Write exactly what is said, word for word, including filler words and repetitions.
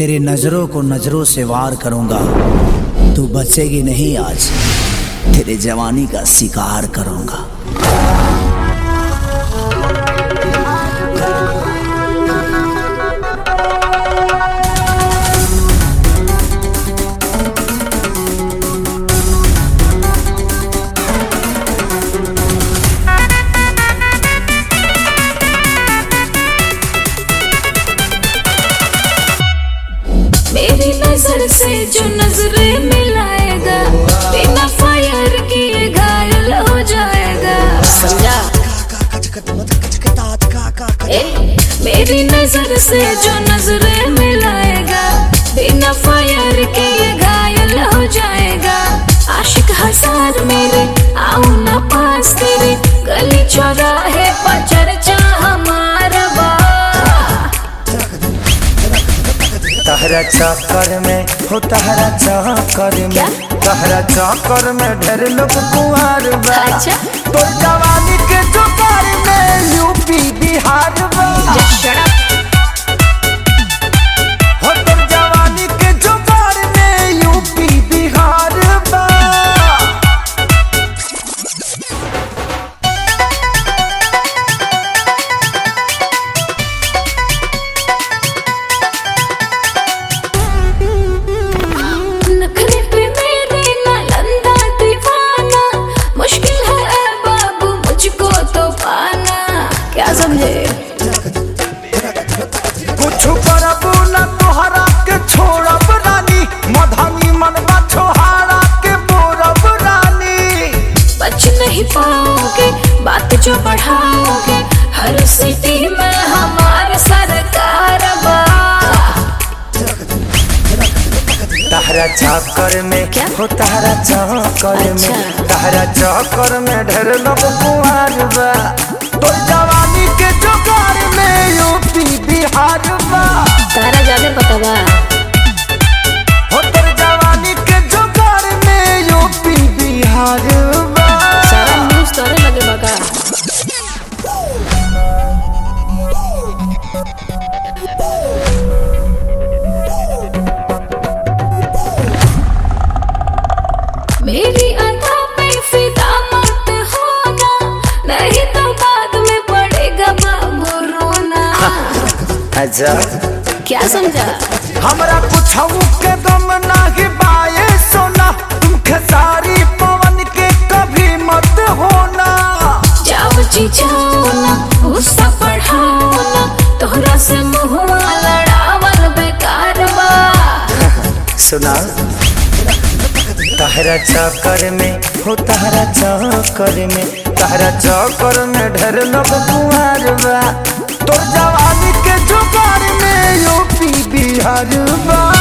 तेरे नजरों को नजरों से वार करूंगा। तू बचेगी नहीं आज, तेरे जवानी का शिकार करूंगा। मेरी नजर से जो नजरें मिलाएगा, बिना फायर किए घायल हो जाएगा। समझा? ए, मेरी नजर से जो नजरें मिलाएगा, बिना फायर किए घायल हो जाएगा। आशिक हजार मेरे आओ ना पास तेरे, गली चौराहे पर चर्चा हमारा बा। तहरा चक्कर में हो तहरा चक्कर में तहरा चक्कर में ढेर लोग कुंवार बा। अच्छा? तो जवानी के जुगार में यूपी बिहार बा। हो तो जवानी के जुगार में यूपी बिहार बा। नखरे पे मेरे नालंदा दीवाना, मुश्किल है बाबू मुझको तो पाना। क्या समझे? कुछ करबू ना तोहरा के छोड़ब रानी, मधानी मनवा छोहारा के बोरब रानी। बच नहीं पाओगे बात जो बढ़ाओगे, हर सिटी में हमारा सरकार बा। तहरा चक्कर में क्या? हो तहरा चक्कर अच्छा। में तहरा चक्कर में ढेर लोग कुंवार बा। तो जवानी के जुगार में यूपी बिहार बा। तारा ज्यादा पता बा। हो तेरे जवानी के जुगार में यूपी बिहार बा। सारा न्यूज़ तोरे लगे बगा। मेरी अदा पे फिदा मत होना, नहीं तो बाद में पड़ेगा बाबू रोना। अच्छा, क्या समझा? हमरा कुछ के दम नाही बाए सोना, तुम खेसारी पवन के कभी मत होना। जाओ जी जाओ ना, गुस्सा बढ़ाओ ना, तोहरा से मुँह लड़ावल बेकार बा। सुना तहरा चक्कर में हो तहरा चक्कर में तहरा चक्कर में ढेर लोग कुंवार बा। तो जवानी के जुगार में यूपी बिहार बा।